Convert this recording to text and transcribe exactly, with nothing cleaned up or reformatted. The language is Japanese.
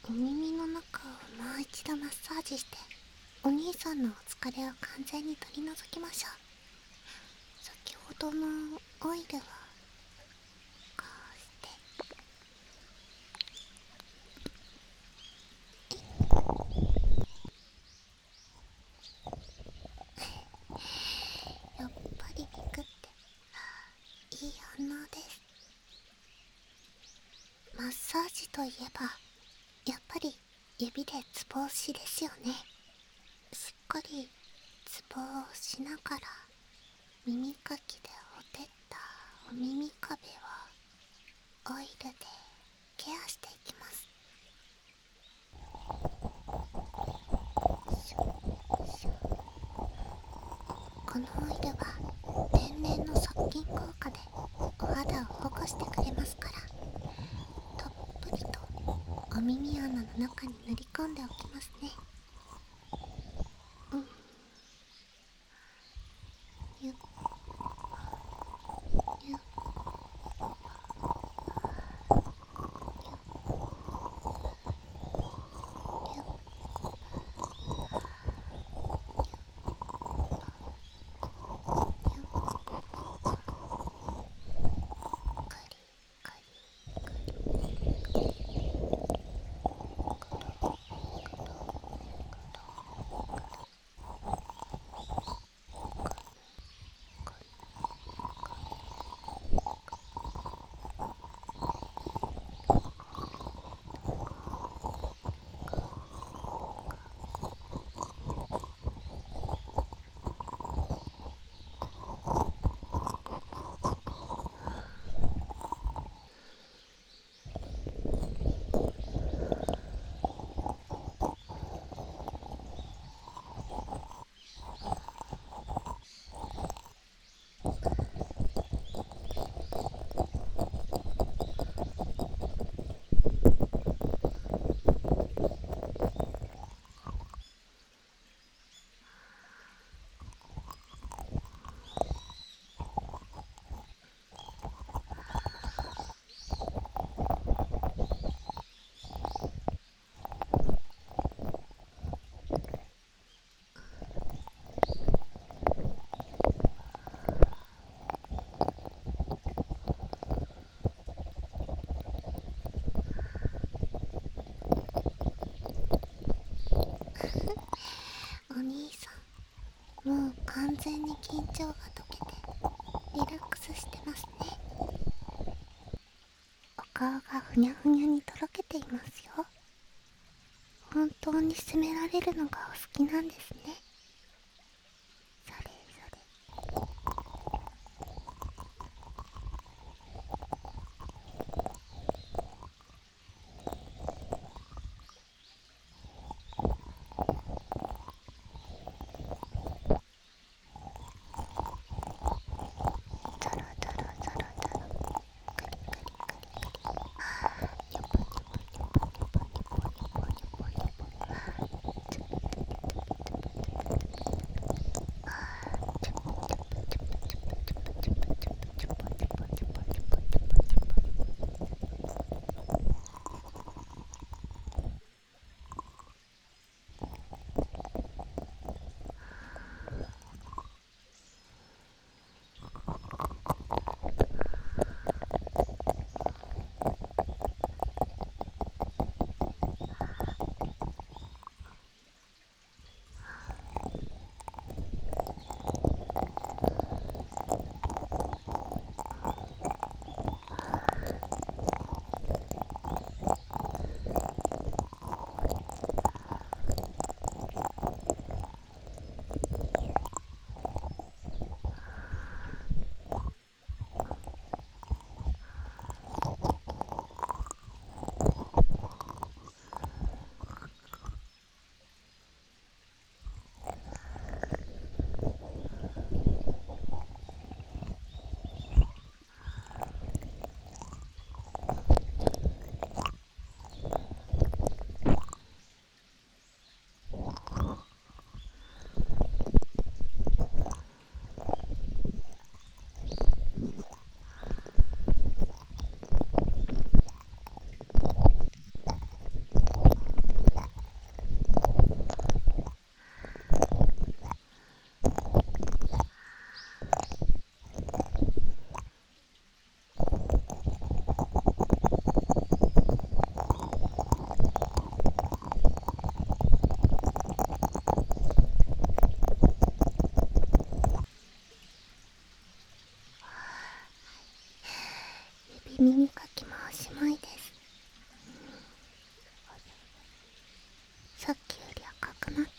お耳の中をもう一度マッサージして、お兄さんのお疲れを完全に取り除きましょう。先ほどのオイルはこうしてやっぱりビクっていい反応です。マッサージといえばやっぱり指でツボ押しですよね。しっかりツボを押しながら耳かきでほてったお耳壁をオイルでケアしていきます。このオイルは天然の殺菌効果でお肌を保護してくれますから、たっぷりとお耳穴の中に塗り込んでおきますね。うん、ゆっゆっゆっゆっくりくお兄さん、もう完全に緊張が解けてリラックスしてますね。お顔がふにゃふにゃにとろけていますよ。本当に責められるのがお好きなんですね。それそれ。ゾロゾロゾロゾロ、クリクリクリクリ、ニョポニョポニョポニョポニョポニョポニョポニョポ、 耳かきもおしまいです。さっきより赤くなって